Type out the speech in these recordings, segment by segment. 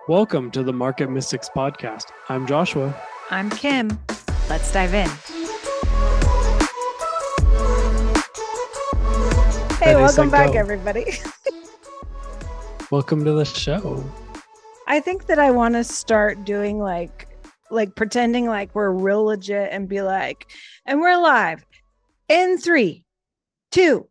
Welcome to the Market Mystics podcast. I'm Joshua. I'm Kim. Let's dive in. Hey, welcome back, everybody. Welcome to the show. I think that I want to start doing like pretending like we're real legit and be like, and we're live in 3, 2,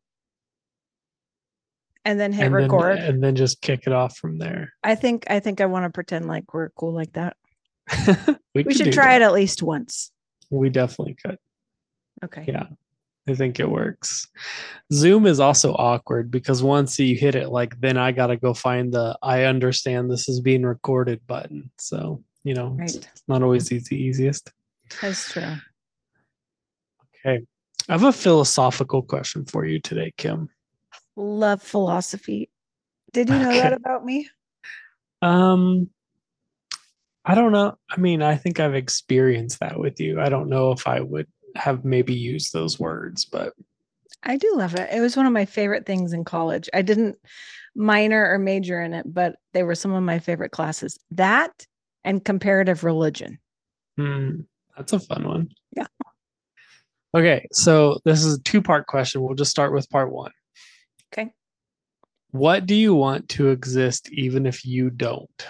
and then hit record. And then just kick it off from there. I think I want to pretend like we're cool like that. we should try it at least once. We definitely could. Okay. Yeah, I think it works. Zoom is also awkward because once you hit it, like then I got to go find the I understand this is being recorded button. So, right. It's not always the easiest. That's true. Okay. I have a philosophical question for you today, Kim. Love philosophy. Did you know that about me? I don't know. I mean, I think I've experienced that with you. I don't know if I would have maybe used those words, but I do love it. It was one of my favorite things in college. I didn't minor or major in it, but they were some of my favorite classes. That and comparative religion. That's a fun one. Yeah. Okay, so this is a 2-part question. We'll just start with part 1. Okay. What do you want to exist even if you don't?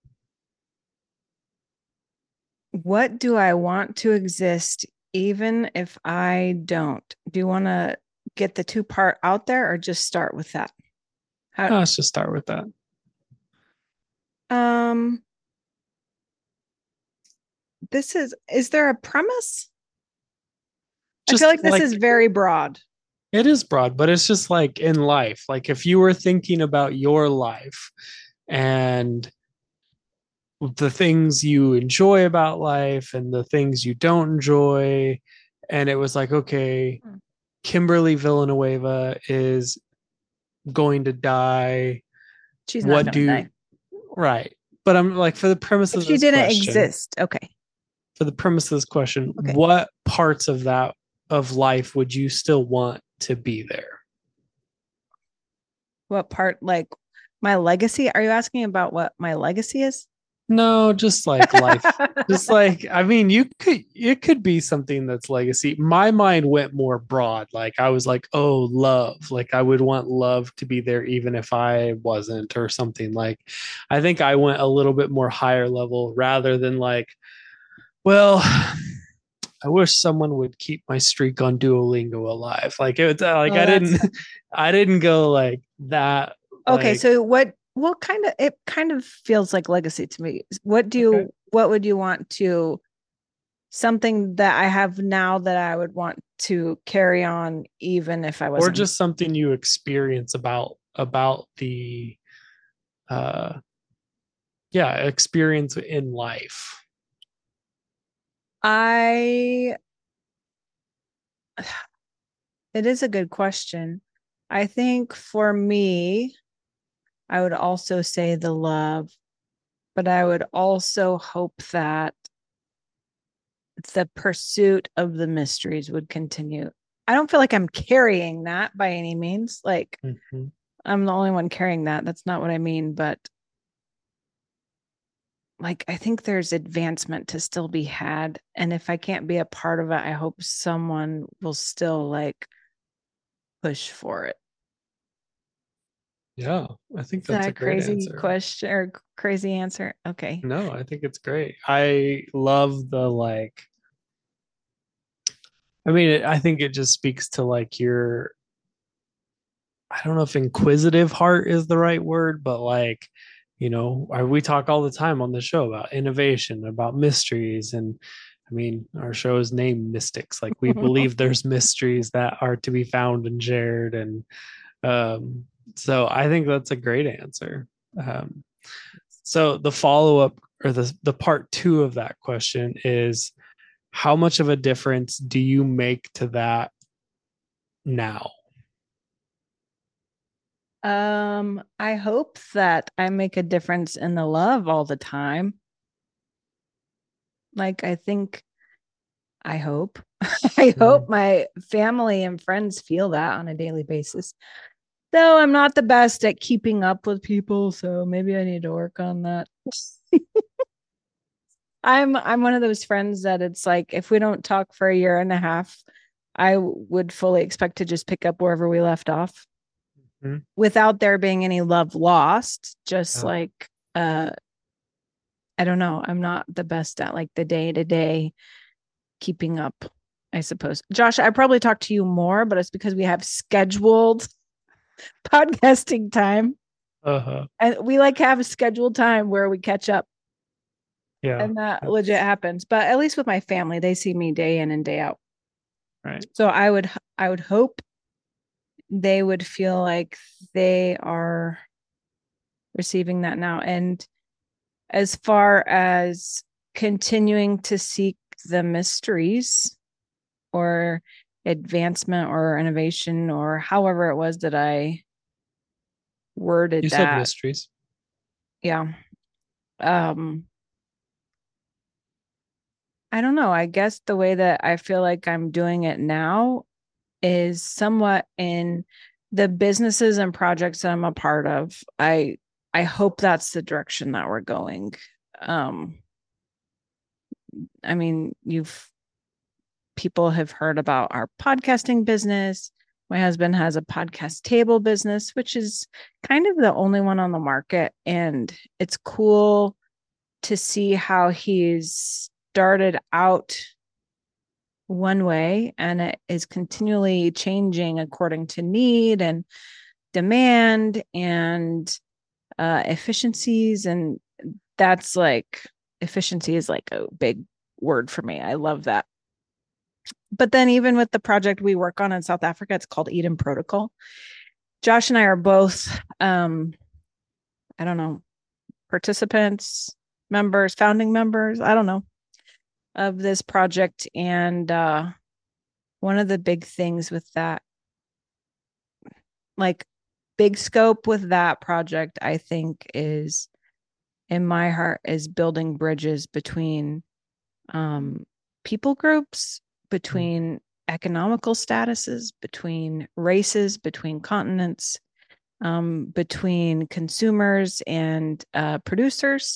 What do I want to exist even if I don't? Do you want to get the 2-part out there or just start with that? Let's just start with that. Is there a premise? I feel like this is very broad. It is broad, but it's just like in life. Like if you were thinking about your life and the things you enjoy about life and the things you don't enjoy, and it was like, okay, Kimberly Villanueva is going to die. She's not going to die. Right. But I'm like, for the premise of this question. She didn't exist. Okay. For the premise of this question, what parts of that of life would you still want to be there? What part, like my legacy? Are you asking about what my legacy is? No, just like life. Just like, I mean, it could be something that's legacy. My mind went more broad. Like I was like, oh, love. Like I would want love to be there even if I wasn't, or something. Like I think I went a little bit more higher level rather than like, well, I wish someone would keep my streak on Duolingo alive. Like it was like I didn't go like that. Okay, like, so what it kind of feels like legacy to me. What would you want to, something that I have now that I would want to carry on even if I wasn't, or just something you experience about the experience in life. It is a good question. I think for me, I would also say the love, but I would also hope that the pursuit of the mysteries would continue. I don't feel like I'm carrying that by any means. Like I'm the only one carrying that. That's not what I mean, but like, I think there's advancement to still be had. And if I can't be a part of it, I hope someone will still like push for it. Yeah, I think that's a great crazy question or crazy answer. Okay. No, I think it's great. I love the like, I mean, I think it just speaks to like your, I don't know if inquisitive heart is the right word, but like, we talk all the time on the show about innovation, about mysteries. And I mean, our show is named Mystics. Like we believe there's mysteries that are to be found and shared. And so I think that's a great answer. So the follow-up or the part 2 of that question is, how much of a difference do you make to that now? I hope that I make a difference in the love all the time. Like, I hope, I hope my family and friends feel that on a daily basis. Though I'm not the best at keeping up with people, so maybe I need to work on that. I'm one of those friends that it's like if we don't talk for a year and a half, I would fully expect to just pick up wherever we left off without there being any love lost. Just Yeah. like I don't know. I'm not the best at like the day to day keeping up, I suppose. Josh, I probably talk to you more, but it's because we have scheduled podcasting time. Uh-huh. And we like have a scheduled time where we catch up. Yeah. And that legit happens. But at least with my family, they see me day in and day out. Right. So I would hope they would feel like they are receiving that now. And as far as continuing to seek the mysteries or advancement or innovation or however it was that I worded You said that. mysteries. Yeah. I don't know. I guess the way that I feel like I'm doing it now is somewhat in the businesses and projects that I'm a part of. I hope that's the direction that we're going. Um, I mean, people have heard about our podcasting business. My husband has a podcast table business, which is kind of the only one on the market. And it's cool to see how he's started out one way and it is continually changing according to need and demand and efficiencies. And that's like efficiency is like a big word for me. I love that. But then even with the project we work on in South Africa, it's called Eden Protocol. Josh and I are both I don't know, participants, members, founding members, I don't know, of this project. And one of the big things with that, like big scope with that project, I think is in my heart is building bridges between people groups, between economical statuses, between races, between continents, between consumers and producers,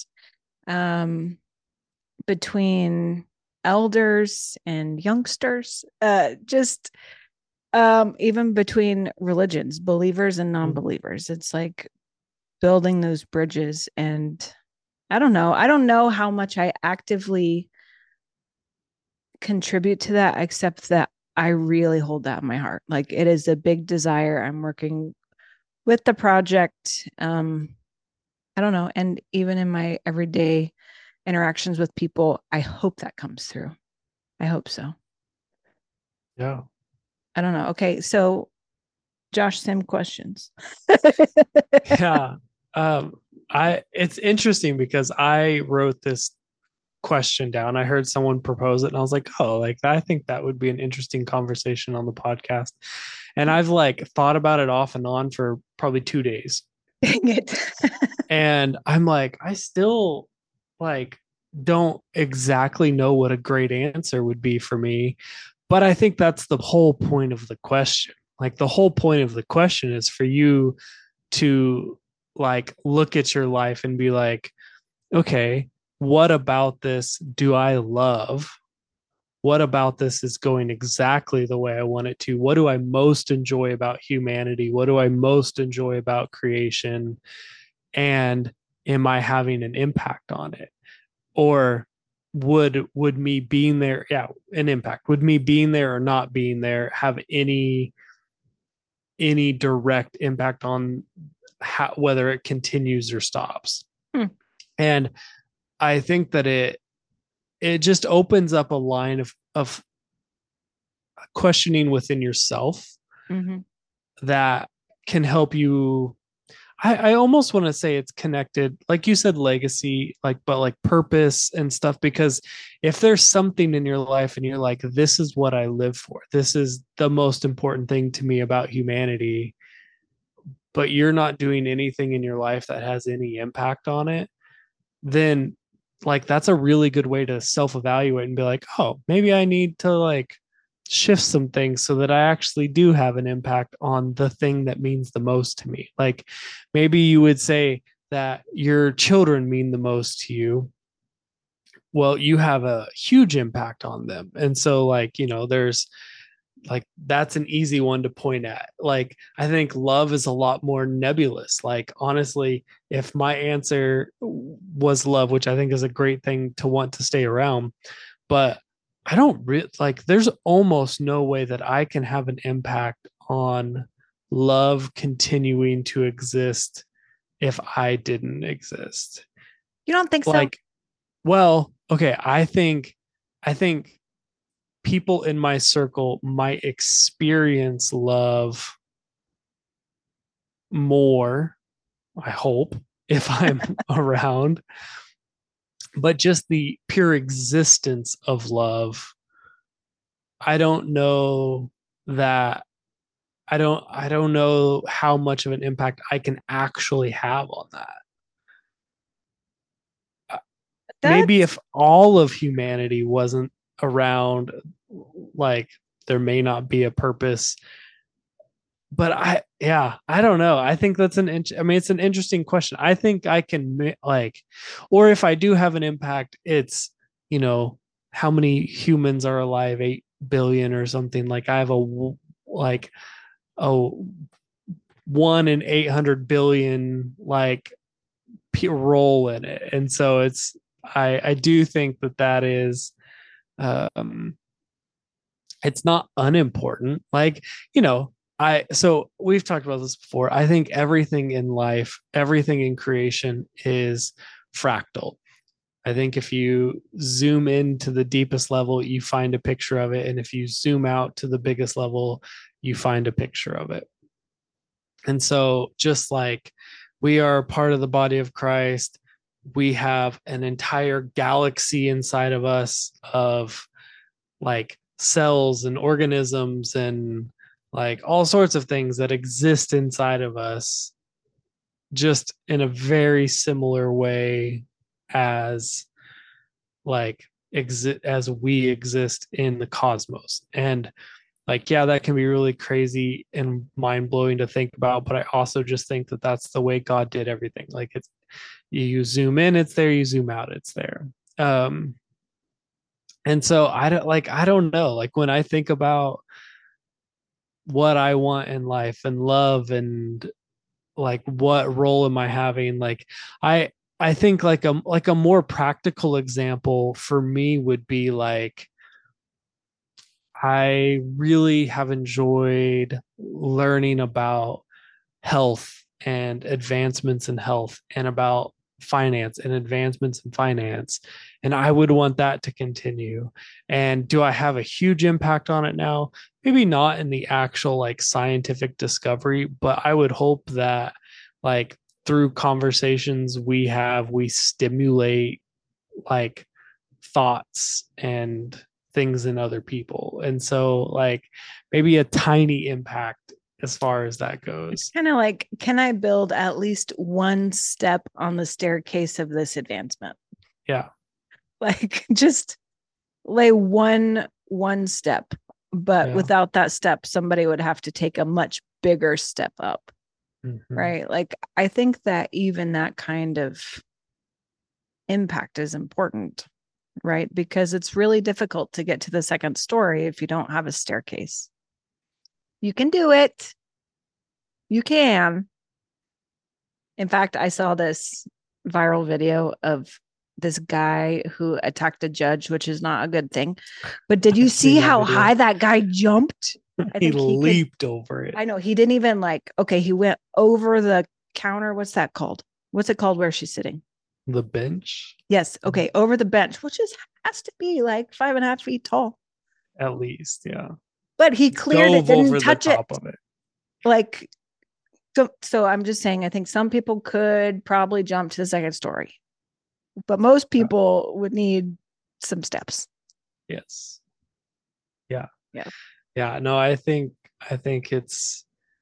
between elders and youngsters, just even between religions, believers and non-believers. It's like building those bridges. And I don't know how much I actively contribute to that, except that I really hold that in my heart. Like it is a big desire. I'm working with the project. I don't know. And even in my everyday interactions with people, I hope that comes through. I hope so. Yeah. I don't know. Okay. So Josh, same questions. Yeah. It's interesting because I wrote this question down. I heard someone propose it and I was like, oh, like I think that would be an interesting conversation on the podcast. And I've like thought about it off and on for probably 2 days. Dang it. And I'm like, I still like don't exactly know what a great answer would be for me. But I think that's the whole point of the question. Like the whole point of the question is for you to like look at your life and be like, okay, what about this do I love? What about this is going exactly the way I want it to? What do I most enjoy about humanity? What do I most enjoy about creation? And am I having an impact on it? Or would me being there, yeah, an impact. Would me being there or not being there have any direct impact on whether it continues or stops? And I think that it just opens up a line of questioning within yourself that can help you. I almost want to say it's connected, like you said, legacy, like, but like purpose and stuff, because if there's something in your life and you're like, this is what I live for, this is the most important thing to me about humanity, but you're not doing anything in your life that has any impact on it, then like that's a really good way to self-evaluate and be like, oh, maybe I need to like shift some things so that I actually do have an impact on the thing that means the most to me. Like maybe you would say that your children mean the most to you. Well, you have a huge impact on them. And so, like, there's like that's an easy one to point at. Like, I think love is a lot more nebulous. Like, honestly, if my answer was love, which I think is a great thing to want to stay around, but I don't like, there's almost no way that I can have an impact on love continuing to exist if I didn't exist. You don't think so? Like, well, okay, I think people in my circle might experience love more, I hope, if I'm around, but just the pure existence of love, I don't know that I don't know how much of an impact I can actually have on that. Maybe That's if all of humanity wasn't around, like there may not be a purpose. But I don't know. I think that's I mean, it's an interesting question. I think I can like, or if I do have an impact, it's, you know, how many humans are alive? 8 billion or something. Like I have like a 1 in 800 billion, like role in it. And so I do think that is, um, it's not unimportant. Like, so we've talked about this before. I think everything in life, everything in creation is fractal. I think if you zoom into the deepest level, you find a picture of it. And if you zoom out to the biggest level, you find a picture of it. And so, just like we are part of the body of Christ, we have an entire galaxy inside of us of like cells and organisms and like all sorts of things that exist inside of us, just in a very similar way as like exist as we exist in the cosmos. And like, yeah, that can be really crazy and mind blowing to think about, but I also just think that that's the way God did everything. Like, it's, you zoom in, it's there, you zoom out, it's there. And so I don't know, like when I think about what I want in life and love and like what role am I having, like I I think like a more practical example for me would be like I really have enjoyed learning about health and advancements in health and about finance and advancements in finance. And I would want that to continue. And do I have a huge impact on it now? Maybe not in the actual like scientific discovery, but I would hope that like through conversations we have, we stimulate like thoughts and things in other people. And so like maybe a tiny impact as far as that goes. kind of like, can I build at least one step on the staircase of this advancement? Yeah. Like just lay one step, but Yeah. without that step, somebody would have to take a much bigger step up. Mm-hmm. Right. Like I think that even that kind of impact is important, right? Because it's really difficult to get to the second story if you don't have a staircase. You can do it. You can. In fact, I saw this viral video of this guy who attacked a judge, which is not a good thing. But did you I've see seen that how video. high that guy jumped? I He think he could. leaped over it. I know he didn't even like, okay, he went over the counter. What's that called? What's it called where she's sitting? The bench, Yes. Okay. Over the bench, which is has to be like 5.5 feet tall. at least. Yeah. But he cleared it, Dove didn't over the touch it. top of it. Like, so I'm just saying, I think some people could probably jump to the second story, but most people would need some steps. Yes. Yeah. Yeah. Yeah. No, I think it's,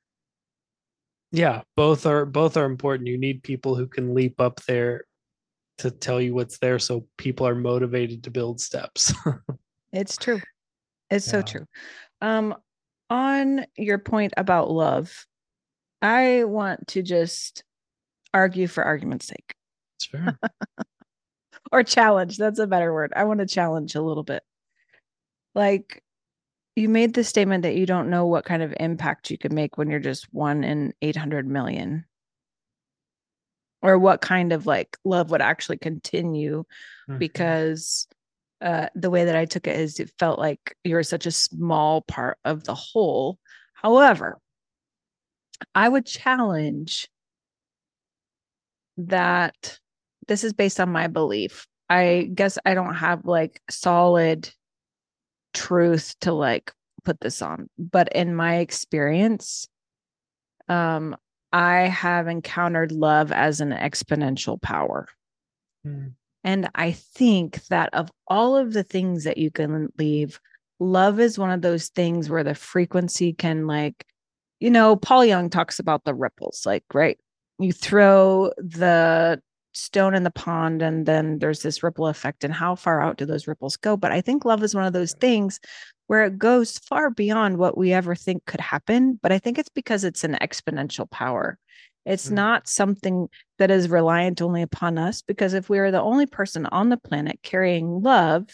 yeah, both are important. You need people who can leap up there to tell you what's there so people are motivated to build steps. It's true. It's so Yeah, true. Um, on your point about love, I want to just argue for argument's sake it's fair. or challenge. That's a better word. I want to challenge a little bit. Like you made the statement that you don't know what kind of impact you could make when you're just one in 800 million, or what kind of like love would actually continue, Mhm. because the way that I took it is it felt like you're such a small part of the whole. However, I would challenge that this is based on my belief. I guess I don't have like solid truth to like put this on, but in my experience, um, I have encountered love as an exponential power. Mm. And I think that of all of the things that you can leave, love is one of those things where the frequency can, like, Paul Young talks about the ripples, like, right? You throw the stone in the pond and then there's this ripple effect. And how far out do those ripples go? But I think love is one of those things where it goes far beyond what we ever think could happen. But I think it's because it's an exponential power. It's Mm. not something that is reliant only upon us, because if we are the only person on the planet carrying love,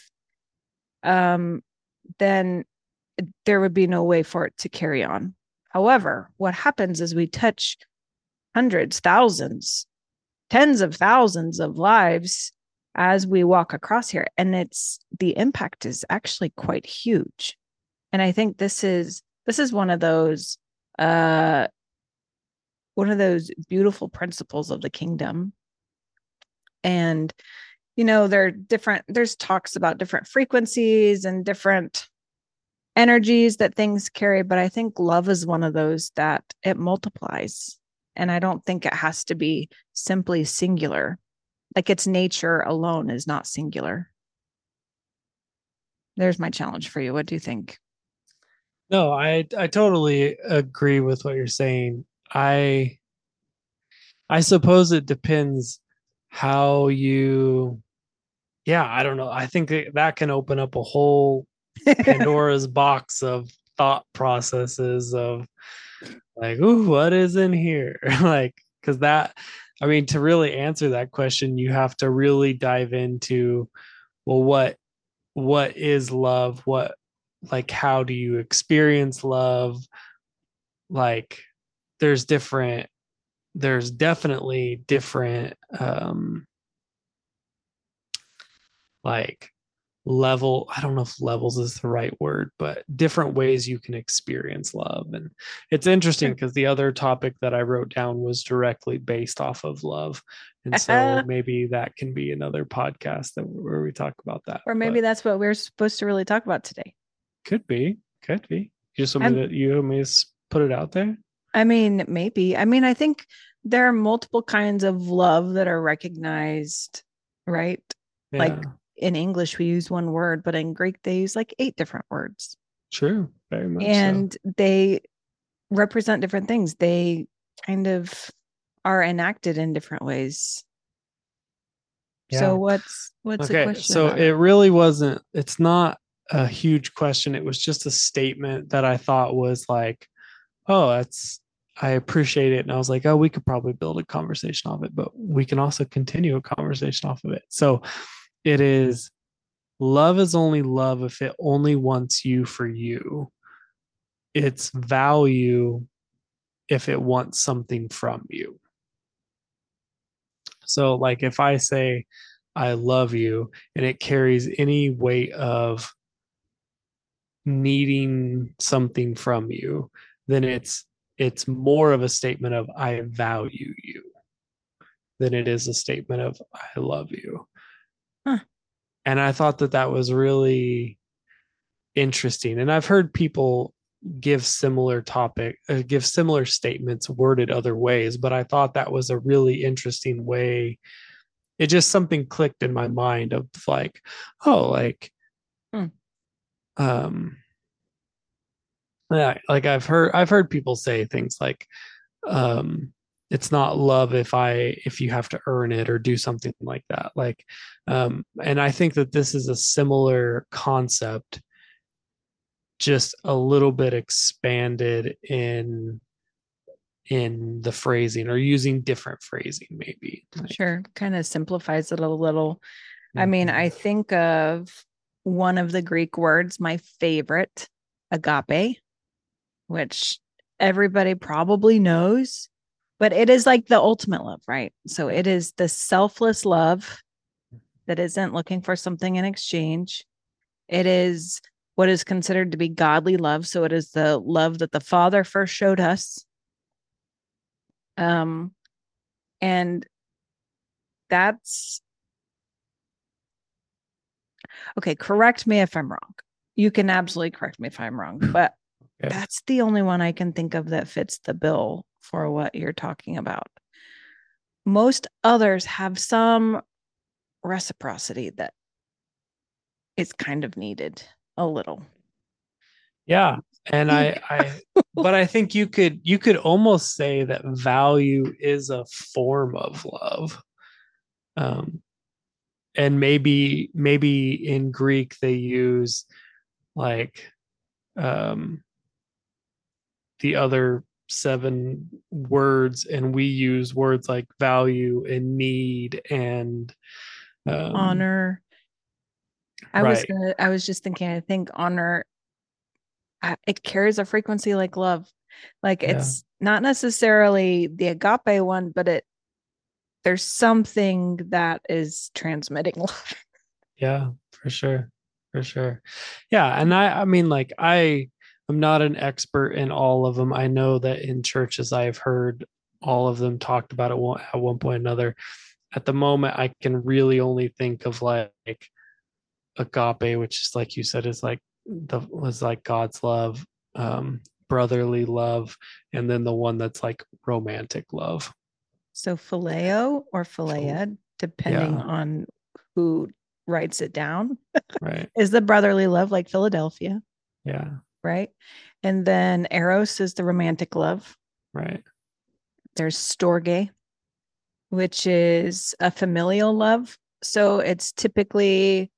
um, then there would be no way for it to carry on. However, what happens is we touch hundreds, thousands, tens of thousands of lives as we walk across here, and it's the impact is actually quite huge. And I think this is uh one of those beautiful principles of the kingdom. And there are different there's talks about different frequencies and different energies that things carry, but I think love is one of those that it multiplies. And I don't think it has to be simply singular. Like its nature alone is not singular. There's my challenge for you. What do you think? No, I totally agree with what you're saying. I I suppose it depends how you, yeah, I don't know. I think that can open up a whole Pandora's box of thought processes of like, ooh, what is in here? Like, because that, I mean, to really answer that question, you have to really dive into, well, what is love? What, like, how do you experience love? Like, there's different, there's definitely different, like level, I don't know if levels is the right word, but different ways you can experience love. And it's interesting because the other topic that I wrote down was directly based off of love, and so maybe that can be another podcast that where we talk about that. Or maybe But that's what we're supposed to really talk about today. could be you just want me I'm, to, you want me to put it out there. I mean, maybe. I mean, I think there are multiple kinds of love that are recognized, right? Like Yeah, in English, we use one word, but in Greek, they use like 8 different words. true, very much so. And they represent different things. They kind of are enacted in different ways. So Yeah. what's the Okay, question so about it it? really wasn't, it's not a huge question. It was just a statement that I thought was like, oh, that's, I appreciate it. And I was like, oh, we could probably build a conversation off it, but we can also continue a conversation off of it. So it is, love is only love if it only wants you for you. It's value if it wants something from you. So, like, if I say, I love you, and it carries any weight of needing something from you, then it's more of a statement of I value you than it is a statement of I love you. Huh. And I thought that that was really interesting. And I've heard people give similar statements worded other ways, but I thought that was a really interesting way. It just something clicked in my mind of like, oh, like, Hmm. um, yeah, like I've heard people say things like, um it's not love if you have to earn it or do something like that, like, and I think that this is a similar concept just a little bit expanded in the phrasing or using different phrasing maybe. Like, Sure. Kind of simplifies it a little. I mean, mhm. I think of one of the Greek words, my favorite, agape, which everybody probably knows, but it is like the ultimate love, right? So it is the selfless love that isn't looking for something in exchange. It is what is considered to be godly love. So it is the love that the Father first showed us. Um, and that's okay. Correct me if I'm wrong. You can absolutely correct me if I'm wrong, but Okay. that's the only one I can think of that fits the bill for what you're talking about. Most others have some reciprocity that is kind of needed a little. Yeah. And Think. but I think you could almost say that value is a form of love. Um, and maybe in Greek they use like um the other seven words, and we use words like value and need and Honor. right. I was just thinking, I think honor, it carries a frequency like love. Like Yeah. it's not necessarily the agape one, but there's something that is transmitting love. Yeah, for sure. For sure. Yeah, and I mean like I'm not an expert in all of them. I know that in churches I've heard all of them talked about at one point or another. At the moment I can really only think of like agape, which is like you said is like the was like God's love, brotherly love, and then the one that's like romantic love. So phileo or So, philead, depending yeah, on who writes it down, right. is the brotherly love like Philadelphia, Yeah, right? And then eros is the romantic love. right. There's storge, which is a familial love. So it's typically,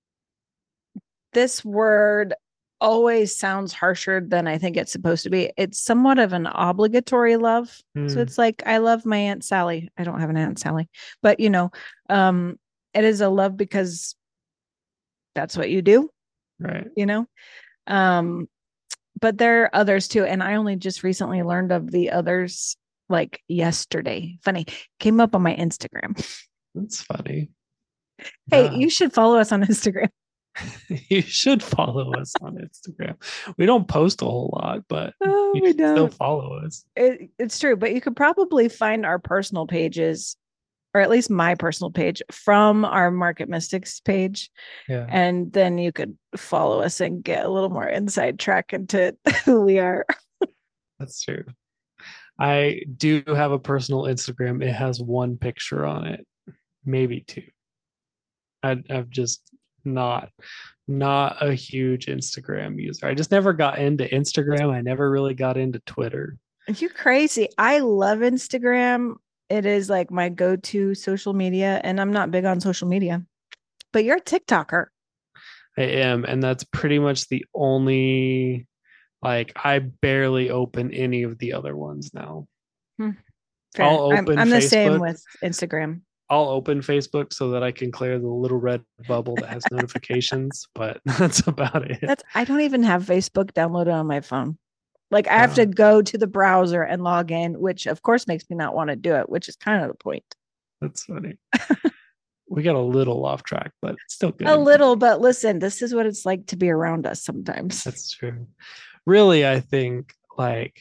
this word always sounds harsher than I think it's supposed to be. It's somewhat of an obligatory love. So Mm, it's like, I love my Aunt Sally. I don't have an Aunt Sally, but um, it is a love because that's what you do, right. you know? Um, but there are others too. And I only just recently learned of the others like yesterday. Funny, came up on my Instagram. That's funny. Hey, Yeah. you should follow us on Instagram. You should follow us on Instagram. We don't post a whole lot, but Oh, you we should still don't. follow us. It's true, but you could probably find our personal pages, or at least my personal page, from our Market Mystics page. Yeah, And then you could follow us and get a little more inside track into who we are. that's true. I do have a personal Instagram. It has one picture on it, maybe two. I've just not not a huge Instagram user. I just never got into Instagram. I never really got into Twitter. Are you crazy? I love Instagram. It is like my go to social media, and I'm not big on social media, but you're a TikToker. I am, and that's pretty much the only like I barely open any of the other ones now. Hmm, I'll fair. open I'm the same Facebook. with Instagram. I'll open Facebook so that I can clear the little red bubble that has notifications, but that's about it. I don't even have Facebook downloaded on my phone. Like I have to Yeah, go to the browser and log in, which of course makes me not want to do it, which is kind of the point. that's funny. We got a little off track, but still good A little, information. but listen, this is what it's like to be around us sometimes. That's true. Really, I think like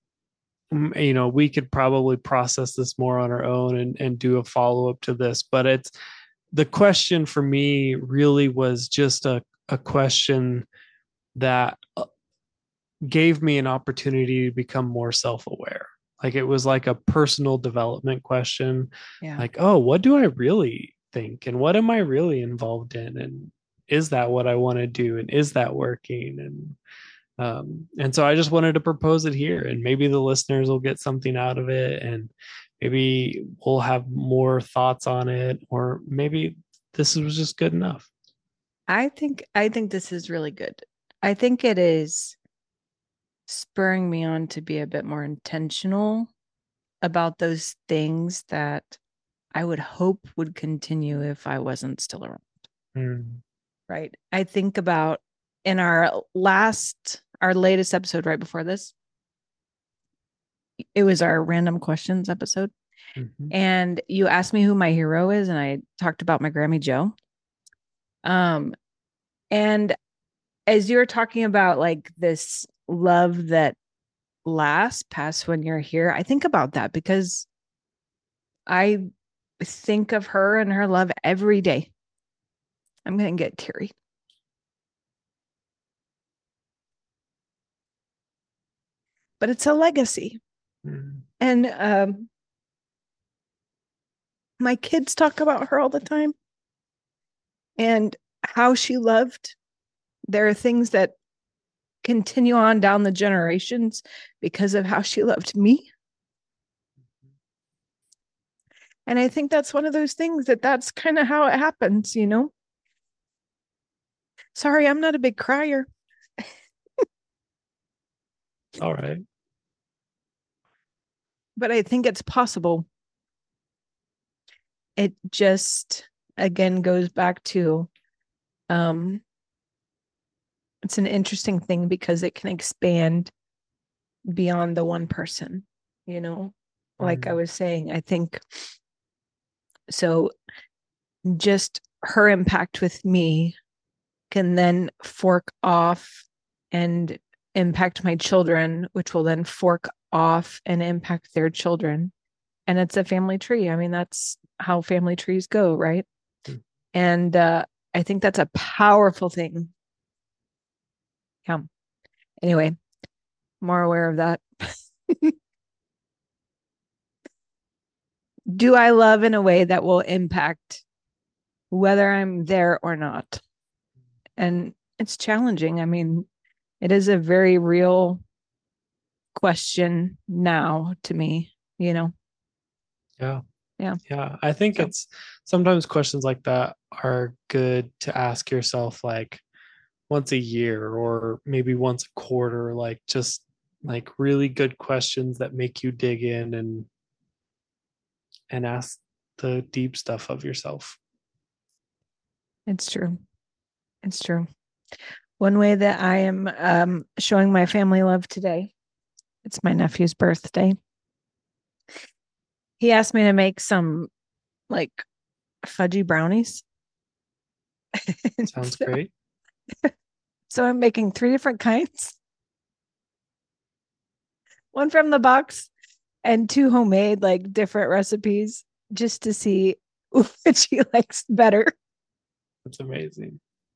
we could probably process this more on our own and do a follow up to this, but it's the question for me really was just a question that gave me an opportunity to become more self-aware. Like it was like a personal development question. Yeah. Like, oh, what do I really think? And what am I really involved in? And is that what I want to do? And is that working? And so I just wanted to propose it here, and maybe the listeners will get something out of it, and maybe we'll have more thoughts on it, or maybe this was just good enough. I think this is really good. I think it is spurring me on to be a bit more intentional about those things that I would hope would continue if I wasn't still around. Mm. Right. I think about in our latest episode right before this, it was our random questions episode. Mhm. And you asked me who my hero is, and I talked about my Grammy Joe. And as you were talking about like this love that lasts past when you're here, I think about that because I think of her and her love every day. I'm going to get teary. But it's a legacy. Mm. And my kids talk about her all the time and how she loved. There are things that continue on down the generations because of how she loved me. And I think that's one of those things that's kind of how it happens, you know? Sorry, I'm not a big crier, All right. but I think it's possible. It just again goes back to um it's an interesting thing because it can expand beyond the one person, you know? Like I Mm. was saying, I think so just her impact with me can then fork off and impact my children, which will then fork off and impact their children. And it's a family tree. I mean, that's how family trees go, right? Mm. And I think that's a powerful thing. Yeah. Anyway, more aware of that. Do I love in a way that will impact whether I'm there or not? And it's challenging. I mean, it is a very real question now to me, you know? Yeah. Yeah. Yeah. I think So it's sometimes questions like that are good to ask yourself like once a year or maybe once a quarter, like just like really good questions that make you dig in and ask the deep stuff of yourself. it's true. It's true. One way that I am showing my family love today, it's my nephew's birthday. He asked me to make some like fudgy brownies. Sounds so, great. so I'm making three different kinds, one from the box and two homemade, like different recipes, just to see which he likes better. That's amazing.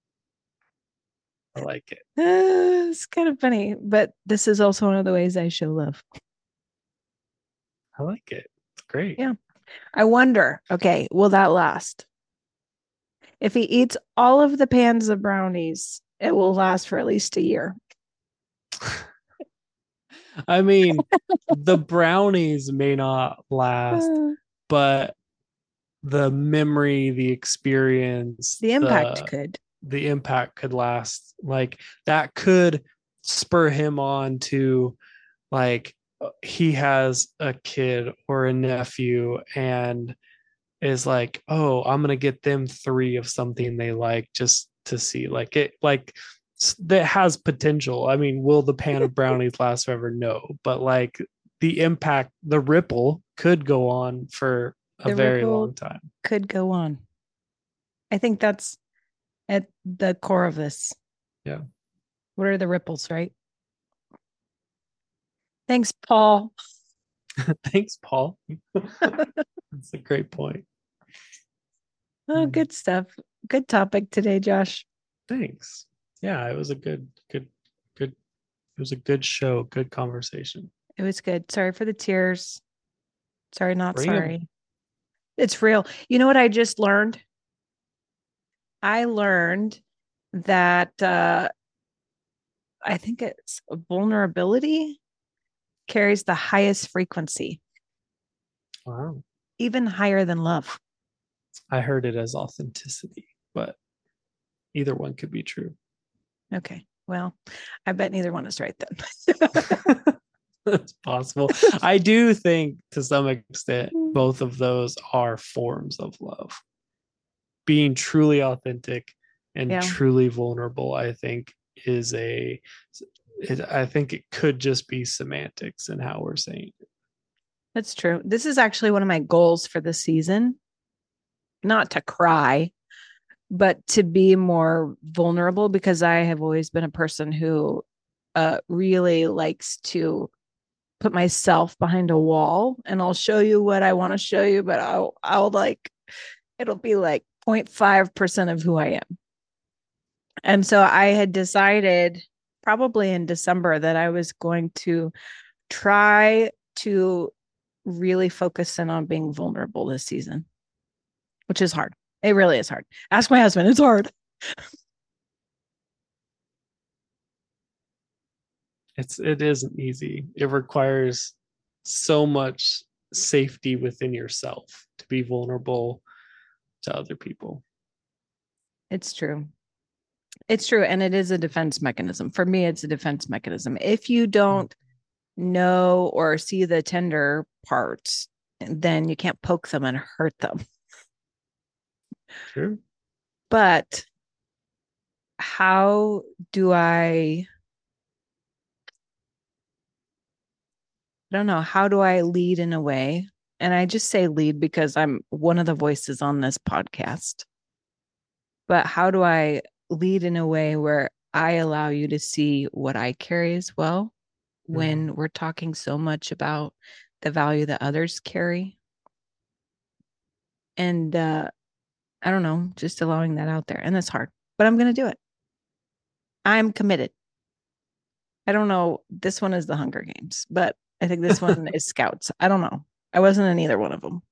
I like it. It's kind of funny, but this is also one of the ways I show love. I like it. It's great. Yeah. I wonder, okay, will that last? If he eats all of the pans of brownies, it will last for at least a year. I mean, the brownies may not last, The but the memory, the experience, impact could. the impact could last. Like that could spur him on to like he has a kid or a nephew and is like, oh, I'm gonna get them three of something they like just to see like it like that has potential. I mean, will the pan of brownies last forever? No, but like the impact, the ripple could go on for a The very ripple long time. could go on. I think that's at the core of this. Yeah. What are the ripples, right? Thanks, Paul. Thanks, Paul. That's a great point. Oh, good stuff. Good topic today, Josh. Thanks. Yeah, it was a good. It was a good show, good conversation. It was good. Sorry for the tears. Sorry, not Bring them. sorry. It's real. You know what I just learned? I learned that I think it's vulnerability carries the highest frequency, Wow. even higher than love. I heard it as authenticity, but either one could be true. Okay. Well, I bet neither one is right then. That's possible. I do think to some extent both of those are forms of love. Being truly authentic and truly vulnerable, I think I think it could just be semantics in how we're saying it. That's true. This is actually one of my goals for the season. Not to cry, but to be more vulnerable, because I have always been a person who really likes to put myself behind a wall, and I'll show you what I want to show you, but I'll like, it'll be like 0.5% of who I am. And so I had decided probably in December that I was going to try to really focus in on being vulnerable this season, which is hard. It really is hard. Ask my husband. It's hard. It isn't easy. It requires so much safety within yourself to be vulnerable to other people. It's true. It's true. And it is a defense mechanism. For me, it's a defense mechanism. If you don't know or see the tender parts, then you can't poke them and hurt them. True. But how do I don't know, how do I lead in a way? And I just say lead because I'm one of the voices on this podcast. But how do I lead in a way where I allow you to see what I carry as well, when we're talking so much about the value that others carry? And I don't know, just allowing that out there. And that's hard, but I'm going to do it. I'm committed. I don't know. This one is the Hunger Games, but I think this one is Scouts. I don't know. I wasn't in either one of them.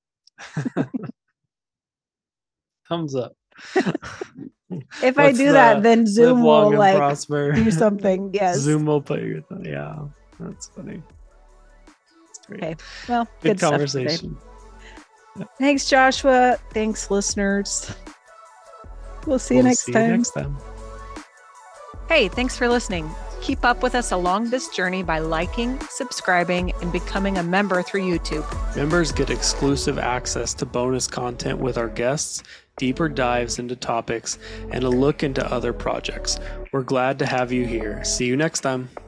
Thumbs up. If I do that, then Zoom will like prosper. Do something. Yes. Zoom will put your yeah. That's funny. That's great. Okay. Well, good conversation. Yep. Thanks, Joshua. Thanks, listeners. We'll see you next time. Hey, thanks for listening. Keep up with us along this journey by liking, subscribing, and becoming a member through YouTube. Members get exclusive access to bonus content with our guests, deeper dives into topics, and a look into other projects. We're glad to have you here. See you next time.